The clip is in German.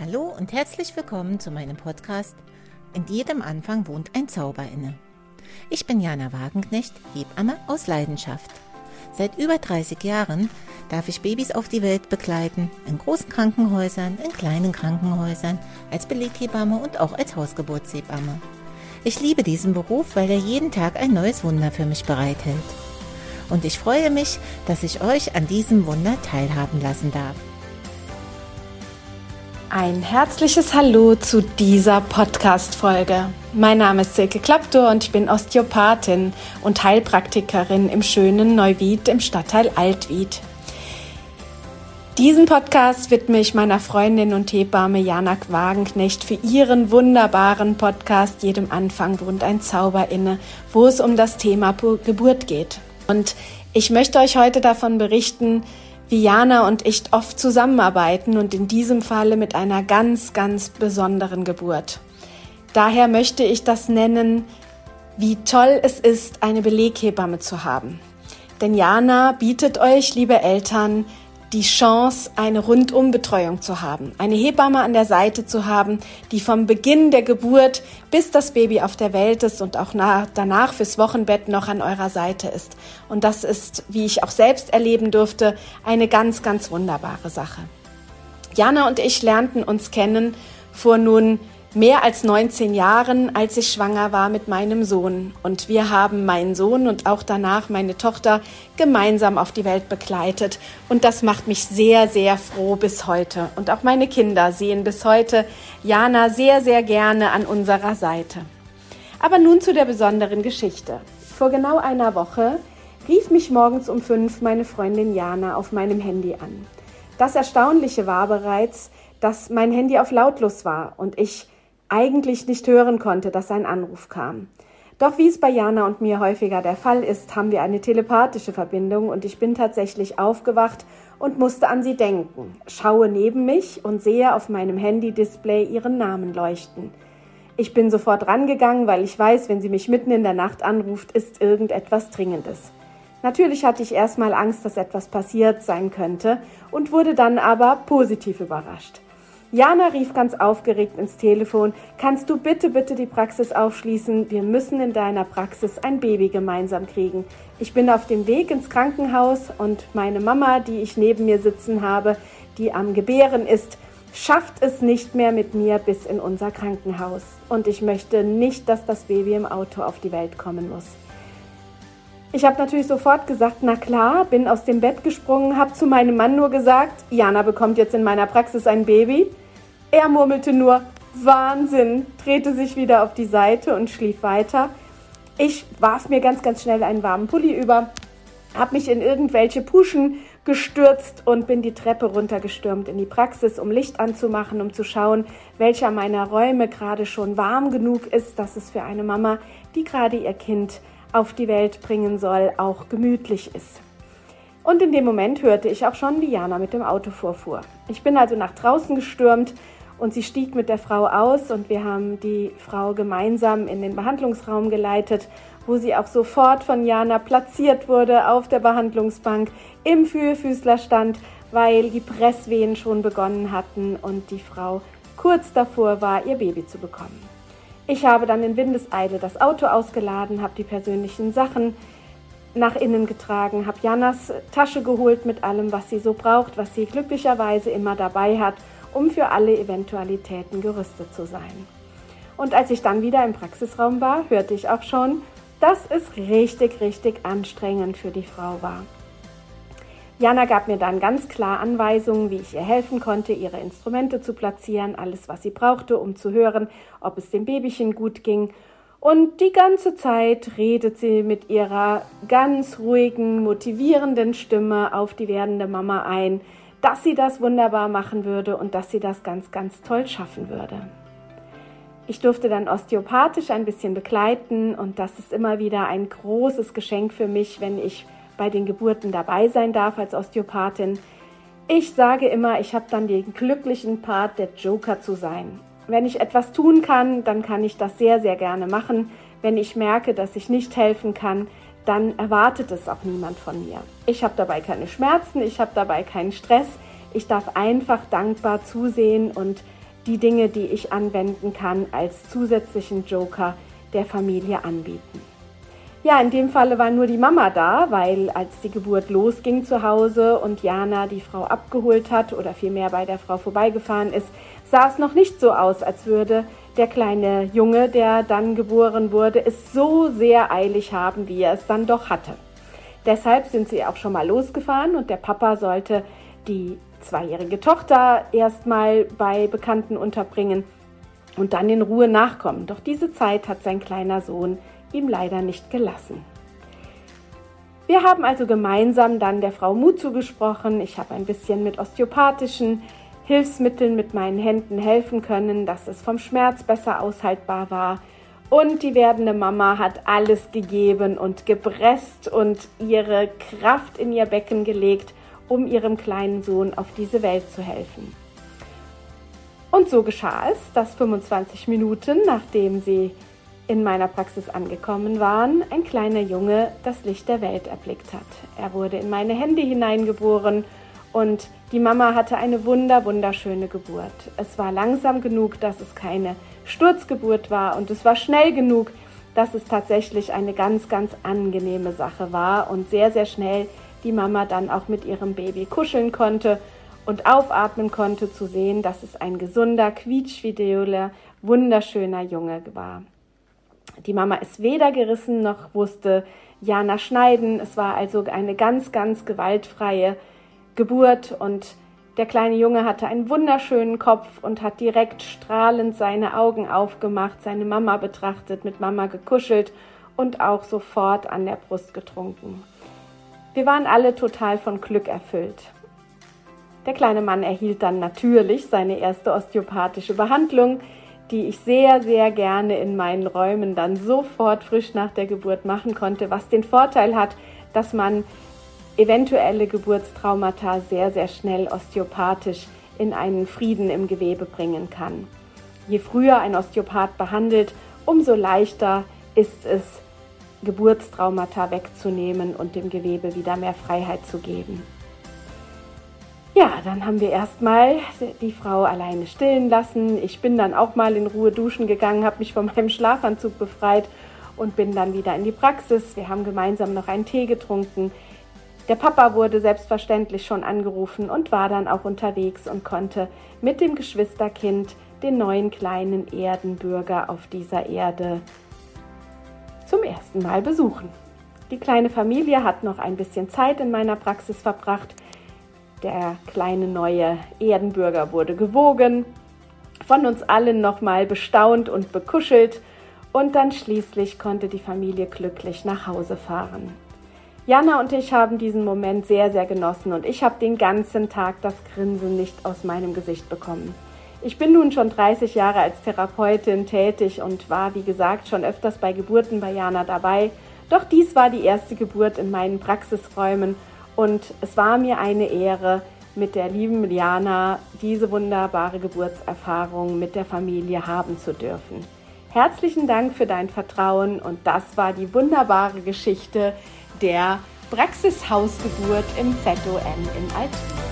Hallo und herzlich willkommen zu meinem Podcast In jedem Anfang wohnt ein Zauber inne. Ich bin Jana Wagenknecht, Hebamme aus Leidenschaft. Seit über 30 Jahren darf ich Babys auf die Welt begleiten, in großen Krankenhäusern, in kleinen Krankenhäusern, als Beleghebamme und auch als Hausgeburtshebamme. Ich liebe diesen Beruf, weil er jeden Tag ein neues Wunder für mich bereithält. Und ich freue mich, dass ich euch an diesem Wunder teilhaben lassen darf. Ein herzliches Hallo zu dieser Podcast-Folge. Mein Name ist Silke Klaptor und ich bin Osteopathin und Heilpraktikerin im schönen Neuwied im Stadtteil Altwied. Diesen Podcast widme ich meiner Freundin und Hebamme Jana Wagenknecht für ihren wunderbaren Podcast Jedem Anfang wohnt ein Zauber inne, wo es um das Thema Geburt geht. Und ich möchte euch heute davon berichten, wie Jana und ich oft zusammenarbeiten und in diesem Falle mit einer ganz, ganz besonderen Geburt. Daher möchte ich das nennen, wie toll es ist, eine Beleghebamme zu haben. Denn Jana bietet euch, liebe Eltern, die Chance, eine Rundumbetreuung zu haben. Eine Hebamme an der Seite zu haben, die vom Beginn der Geburt bis das Baby auf der Welt ist und auch danach fürs Wochenbett noch an eurer Seite ist. Und das ist, wie ich auch selbst erleben durfte, eine ganz, ganz wunderbare Sache. Jana und ich lernten uns kennen vor nun mehr als 19 Jahren, als ich schwanger war mit meinem Sohn. Und wir haben meinen Sohn und auch danach meine Tochter gemeinsam auf die Welt begleitet. Und das macht mich sehr, sehr froh bis heute. Und auch meine Kinder sehen bis heute Jana sehr, sehr gerne an unserer Seite. Aber nun zu der besonderen Geschichte. Vor genau einer Woche rief mich morgens um 5 meine Freundin Jana auf meinem Handy an. Das Erstaunliche war bereits, dass mein Handy auf lautlos war und ich eigentlich nicht hören konnte, dass ein Anruf kam. Doch wie es bei Jana und mir häufiger der Fall ist, haben wir eine telepathische Verbindung und ich bin tatsächlich aufgewacht und musste an sie denken, schaue neben mich und sehe auf meinem Handy-Display ihren Namen leuchten. Ich bin sofort rangegangen, weil ich weiß, wenn sie mich mitten in der Nacht anruft, ist irgendetwas Dringendes. Natürlich hatte ich erstmal Angst, dass etwas passiert sein könnte und wurde dann aber positiv überrascht. Jana rief ganz aufgeregt ins Telefon, kannst du bitte die Praxis aufschließen? Wir müssen in deiner Praxis ein Baby gemeinsam kriegen. Ich bin auf dem Weg ins Krankenhaus und meine Mama, die ich neben mir sitzen habe, die am Gebären ist, schafft es nicht mehr mit mir bis in unser Krankenhaus. Und ich möchte nicht, dass das Baby im Auto auf die Welt kommen muss. Ich habe natürlich sofort gesagt, na klar, bin aus dem Bett gesprungen, habe zu meinem Mann nur gesagt, Jana bekommt jetzt in meiner Praxis ein Baby. Er murmelte nur, Wahnsinn, drehte sich wieder auf die Seite und schlief weiter. Ich warf mir ganz, ganz schnell einen warmen Pulli über, habe mich in irgendwelche Puschen gestürzt und bin die Treppe runtergestürmt in die Praxis, um Licht anzumachen, um zu schauen, welcher meiner Räume gerade schon warm genug ist, dass es für eine Mama, die gerade ihr Kind auf die Welt bringen soll, auch gemütlich ist. Und in dem Moment hörte ich auch schon, wie Jana mit dem Auto vorfuhr. Ich bin also nach draußen gestürmt und sie stieg mit der Frau aus und wir haben die Frau gemeinsam in den Behandlungsraum geleitet, wo sie auch sofort von Jana platziert wurde auf der Behandlungsbank im Vierfüßler stand, weil die Presswehen schon begonnen hatten und die Frau kurz davor war, ihr Baby zu bekommen. Ich habe dann in Windeseile das Auto ausgeladen, habe die persönlichen Sachen nach innen getragen, habe Janas Tasche geholt mit allem, was sie so braucht, was sie glücklicherweise immer dabei hat, um für alle Eventualitäten gerüstet zu sein. Und als ich dann wieder im Praxisraum war, hörte ich auch schon, dass es richtig, richtig anstrengend für die Frau war. Jana gab mir dann ganz klar Anweisungen, wie ich ihr helfen konnte, ihre Instrumente zu platzieren, alles, was sie brauchte, um zu hören, ob es dem Babychen gut ging. Und die ganze Zeit redet sie mit ihrer ganz ruhigen, motivierenden Stimme auf die werdende Mama ein, dass sie das wunderbar machen würde und dass sie das ganz, ganz toll schaffen würde. Ich durfte dann osteopathisch ein bisschen begleiten und das ist immer wieder ein großes Geschenk für mich, wenn ich bei den Geburten dabei sein darf als Osteopathin. Ich sage immer, ich habe dann den glücklichen Part, der Joker zu sein. Wenn ich etwas tun kann, dann kann ich das sehr, sehr gerne machen. Wenn ich merke, dass ich nicht helfen kann, dann erwartet es auch niemand von mir. Ich habe dabei keine Schmerzen, ich habe dabei keinen Stress. Ich darf einfach dankbar zusehen und die Dinge, die ich anwenden kann, als zusätzlichen Joker der Familie anbieten. Ja, in dem Falle war nur die Mama da, weil als die Geburt losging zu Hause und Jana die Frau abgeholt hat oder vielmehr bei der Frau vorbeigefahren ist, sah es noch nicht so aus, als würde der kleine Junge, der dann geboren wurde, es so sehr eilig haben, wie er es dann doch hatte. Deshalb sind sie auch schon mal losgefahren und der Papa sollte die 2-jährige Tochter erstmal bei Bekannten unterbringen und dann in Ruhe nachkommen. Doch diese Zeit hat sein kleiner Sohn ihm leider nicht gelassen. Wir haben also gemeinsam dann der Frau Mut zugesprochen. Ich habe ein bisschen mit osteopathischen Hilfsmitteln mit meinen Händen helfen können, dass es vom Schmerz besser aushaltbar war. Und die werdende Mama hat alles gegeben und gepresst und ihre Kraft in ihr Becken gelegt, um ihrem kleinen Sohn auf diese Welt zu helfen. Und so geschah es, dass 25 Minuten, nachdem sie in meiner Praxis angekommen waren, ein kleiner Junge das Licht der Welt erblickt hat. Er wurde in meine Hände hineingeboren und die Mama hatte eine wunderschöne Geburt. Es war langsam genug, dass es keine Sturzgeburt war und es war schnell genug, dass es tatsächlich eine ganz angenehme Sache war und sehr schnell die Mama dann auch mit ihrem Baby kuscheln konnte und aufatmen konnte, zu sehen, dass es ein gesunder, quietschfideler, wunderschöner Junge war. Die Mama ist weder gerissen noch wusste Jana schneiden. Es war also eine ganz gewaltfreie Geburt und der kleine Junge hatte einen wunderschönen Kopf und hat direkt strahlend seine Augen aufgemacht, seine Mama betrachtet, mit Mama gekuschelt und auch sofort an der Brust getrunken. Wir waren alle total von Glück erfüllt. Der kleine Mann erhielt dann natürlich seine erste osteopathische Behandlung, die ich sehr gerne in meinen Räumen dann sofort frisch nach der Geburt machen konnte, was den Vorteil hat, dass man eventuelle Geburtstraumata sehr schnell osteopathisch in einen Frieden im Gewebe bringen kann. Je früher ein Osteopath behandelt, umso leichter ist es, Geburtstraumata wegzunehmen und dem Gewebe wieder mehr Freiheit zu geben. Ja, dann haben wir erstmal die Frau alleine stillen lassen. Ich bin dann auch mal in Ruhe duschen gegangen, habe mich von meinem Schlafanzug befreit und bin dann wieder in die Praxis. Wir haben gemeinsam noch einen Tee getrunken. Der Papa wurde selbstverständlich schon angerufen und war dann auch unterwegs und konnte mit dem Geschwisterkind den neuen kleinen Erdenbürger auf dieser Erde zum ersten Mal besuchen. Die kleine Familie hat noch ein bisschen Zeit in meiner Praxis verbracht. Der kleine neue Erdenbürger wurde gewogen, von uns allen nochmal bestaunt und bekuschelt und dann schließlich konnte die Familie glücklich nach Hause fahren. Jana und ich haben diesen Moment sehr genossen und ich habe den ganzen Tag das Grinsen nicht aus meinem Gesicht bekommen. Ich bin nun schon 30 Jahre als Therapeutin tätig und war, wie gesagt, schon öfters bei Geburten bei Jana dabei. Doch dies war die erste Geburt in meinen Praxisräumen und es war mir eine Ehre, mit der lieben Jana diese wunderbare Geburtserfahrung mit der Familie haben zu dürfen. Herzlichen Dank für dein Vertrauen und das war die wunderbare Geschichte der Praxishausgeburt im ZOM in Altona.